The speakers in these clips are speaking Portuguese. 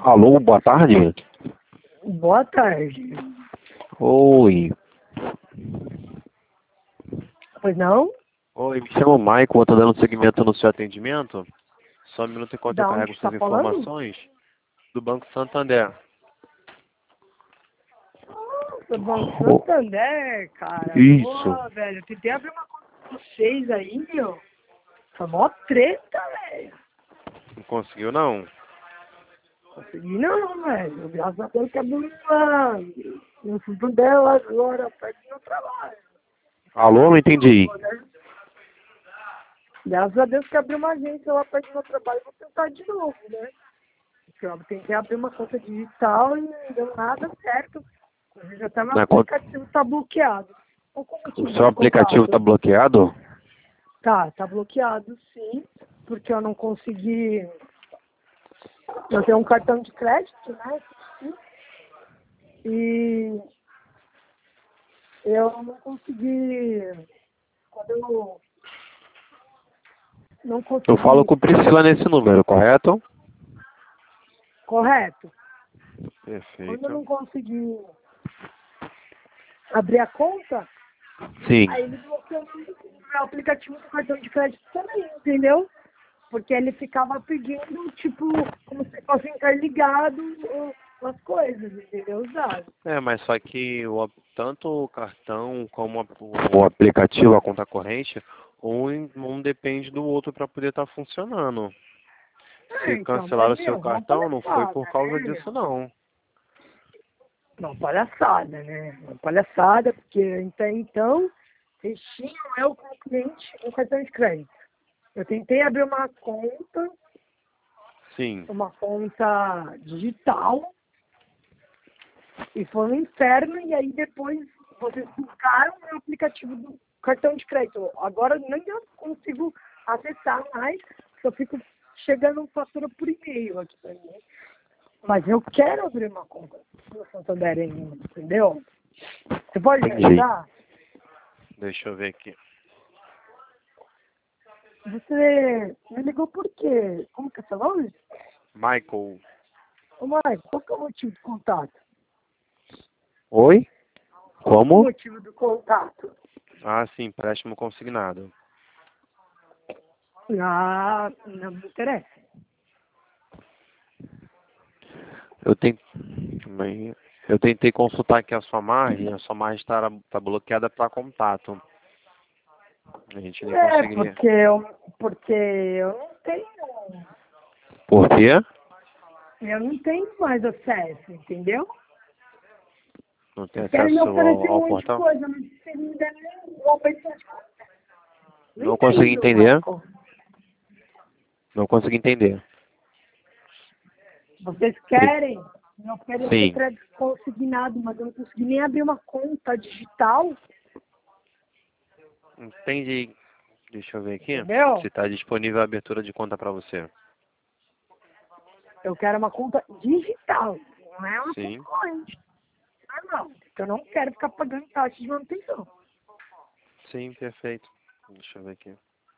Alô, boa tarde. Boa tarde. Oi. Pois não? Oi, me chamo Michael, eu tô dando seguimento no seu atendimento. Só um minuto enquanto eu Da onde carrego está suas falando? informações. Do Banco Santander. Nossa, Banco Oh, Santander, cara. isso. Pô, velho, eu tentei abrir uma conta com vocês aí, meu. Foi mó treta, velho. Não conseguiu, não? Consegui não, velho. Graças a Deus que abriu uma no Santander agora, perto do meu trabalho. Alô, não entendi. Né? Graças a Deus que abriu uma agência lá perto do meu trabalho, vou tentar de novo, né? Porque eu tentei abrir uma conta digital e não deu nada certo. Inclusive, até meu Na conta... aplicativo tá bloqueado. Qual que é o O motivo seu do aplicativo tá contato? bloqueado? Tá bloqueado sim, porque eu não consegui. Eu tenho um cartão de crédito, né? E eu não consegui. Quando eu não Eu falo consegui. com Priscila nesse número, correto? Correto. Quando eu Perfeito. não consegui abrir a conta, Sim. aí ele bloqueou o meu aplicativo do cartão de crédito também, entendeu? Porque ele ficava pedindo, tipo, como se fosse interligado as coisas, entendeu? Os dados. Mas só que tanto o cartão como o aplicativo, a conta corrente, um depende do outro para poder estar funcionando. Se Então, mas, cancelaram o seu meu, uma cartão, não foi palhaçada, por causa né, disso, meu? não. Uma palhaçada, né? Uma palhaçada, porque até então, eles tinham eu como cliente um cartão de crédito. Eu tentei abrir Sim. uma conta digital, e foi um inferno, e aí depois vocês buscaram o meu aplicativo do cartão de crédito. Agora nem eu consigo acessar mais, porque eu fico chegando fatura por e-mail aqui pra mim. Mas eu quero abrir uma conta no Santander ainda, entendeu? Você pode me Entendi. ajudar? Deixa eu ver aqui. Você me ligou por quê? Como que é seu nome? Michael. Ô, Mike, qual que é o motivo do contato? Oi? Qual que é o Como? motivo do contato? Ah, sim, empréstimo consignado. Ah, não me interessa. Eu tenho... Eu tentei consultar aqui a sua margem tá bloqueada para contato. A gente nem É, conseguiria. porque Por quê? eu não tenho mais acesso, entendeu? Não tem Vocês querem me acesso oferecer um ao monte de portal? coisa, mas vocês não me deram nenhuma oferta de coisa. Não Não consegui entendo, entender. Michael. Não consegui entender. Vocês Pri- querem me oferecer Sim. crédito consignado, mas eu não consegui nem abrir uma conta digital, Entendi. Deixa eu ver aqui. entendeu? Se está disponível a abertura de conta para você. Eu quero uma conta digital, não é uma conta Sim. corrente. Normal, porque eu não quero ficar pagando taxa de manutenção. Sim, perfeito. Deixa eu ver aqui.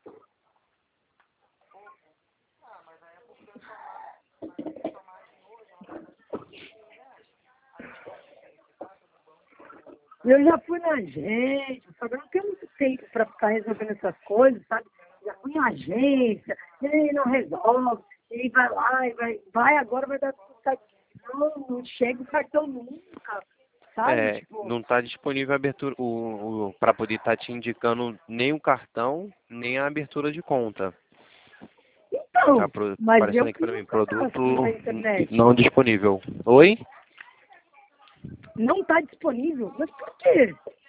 Eu já fui na agência, sabe? Eu não tenho muito tempo para ficar resolvendo essas coisas, sabe? Já fui na agência, e aí não resolve, e aí vai lá, e vai agora vai dar tudo certo. Não chega o cartão nunca, sabe? Tipo, Não está disponível a abertura para poder estar te indicando nem o cartão, nem a abertura de conta. Tá então, mas eu aparecendo aqui fiz para um mim, produto cadastro na internet. não disponível. Oi? Não está disponível, mas por quê?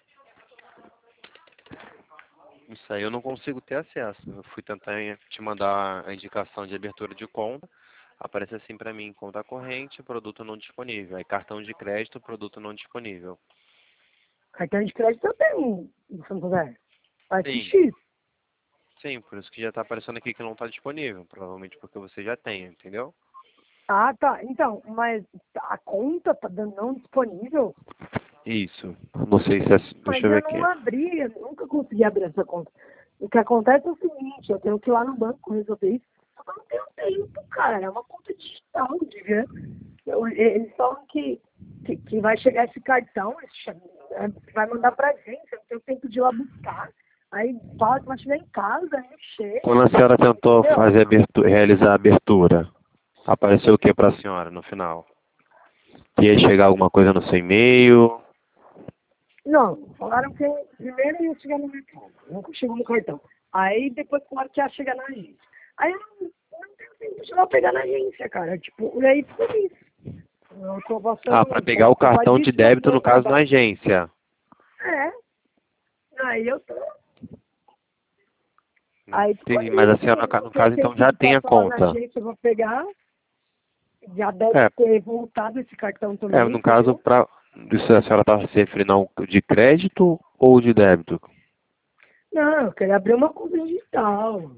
Isso aí eu não consigo ter acesso. Eu fui tentar te mandar a indicação de abertura de conta. Aparece assim para mim, conta corrente, produto não disponível. Aí cartão de crédito, produto não disponível. Cartão de crédito eu tenho no Santander. Sim, FX. sim, por isso que já está aparecendo aqui que não está disponível. Provavelmente porque você já tem, entendeu? Ah, tá. Então, mas a conta tá dando não disponível? Isso. Não sei se é... Mas Deixa eu ver eu aqui. não abri, eu nunca consegui abrir essa conta. O que acontece é o seguinte, eu tenho que ir lá no banco resolver isso. Eu não tenho tempo, cara. É uma conta digital, diga. Eles falam que vai chegar esse cartão, vai mandar pra gente, eu não tenho tempo de ir lá buscar. Aí fala que vai chegar em casa, aí chega. Quando a senhora tentou Entendeu? fazer realizar a abertura, apareceu o que para a senhora no final? Que ia chegar alguma coisa no seu e-mail? Não, falaram que primeiro ia chegar no mercado, nunca chegou no cartão. Aí depois falaram que ia chegar na agência. Aí eu não tenho tempo de ir lá pegar na agência, cara. Tipo, e aí ficou isso. Eu tô Ah, passando, para tô pegar o cartão de ocupadíssima com débito, meu no caso, na trabalho. agência. É, aí eu tô. Aí ficou Entendi, mas a isso, senhora, não no tenho caso, então tempo já de tem a passar lá na conta. agência pra pegar. Já deve É, ter voltado esse cartão também, no caso, entendeu? isso a senhora está se referindo ao de crédito ou de débito? Não, eu queria abrir uma conta digital.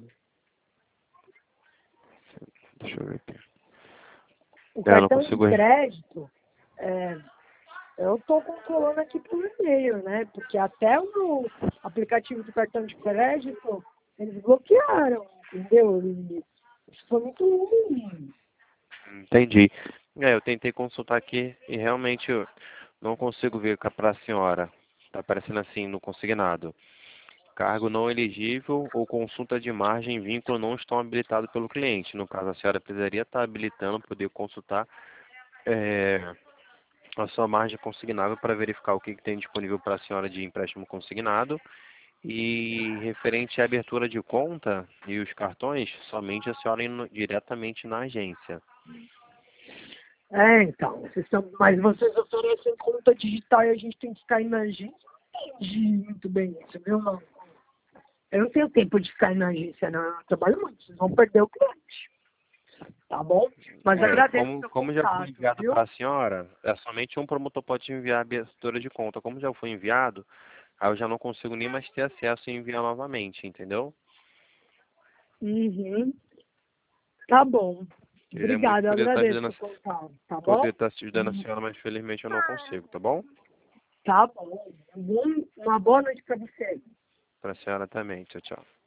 Deixa eu ver aqui. O Eu não cartão de consigo. crédito, eu estou controlando aqui por e-mail, né? Porque até o aplicativo do cartão de crédito, eles bloquearam, entendeu? E isso foi muito ruim. Entendi. Eu tentei consultar aqui e realmente eu não consigo ver para a senhora. Está aparecendo assim no consignado. Cargo não elegível ou consulta de margem e vínculo não estão habilitados pelo cliente. No caso, a senhora precisaria estar habilitando, poder consultar a sua margem consignável para verificar o que tem disponível para a senhora de empréstimo consignado. E referente à abertura de conta e os cartões, somente a senhora indo diretamente na agência. Então, mas vocês oferecem conta digital e a gente tem que ficar indo na agência? Não entendi muito bem isso, viu, não? Eu não tenho tempo de ficar indo na agência, não. Eu trabalho muito, vocês vão perder o cliente. Tá bom? Mas agradeço o seu Como já foi contato, enviado viu? para a senhora, somente um promotor pode enviar a abertura de conta. Como já foi enviado, aí eu já não consigo nem mais ter acesso e enviar novamente, entendeu? Uhum. Tá bom. Queria muito Obrigada, eu poder estar agradeço ajudando, o seu contato, tá bom? poder estar ajudando a senhora, mas infelizmente eu não consigo, tá bom? Tá bom. Uma boa noite pra você. Para a senhora também. Tchau, tchau.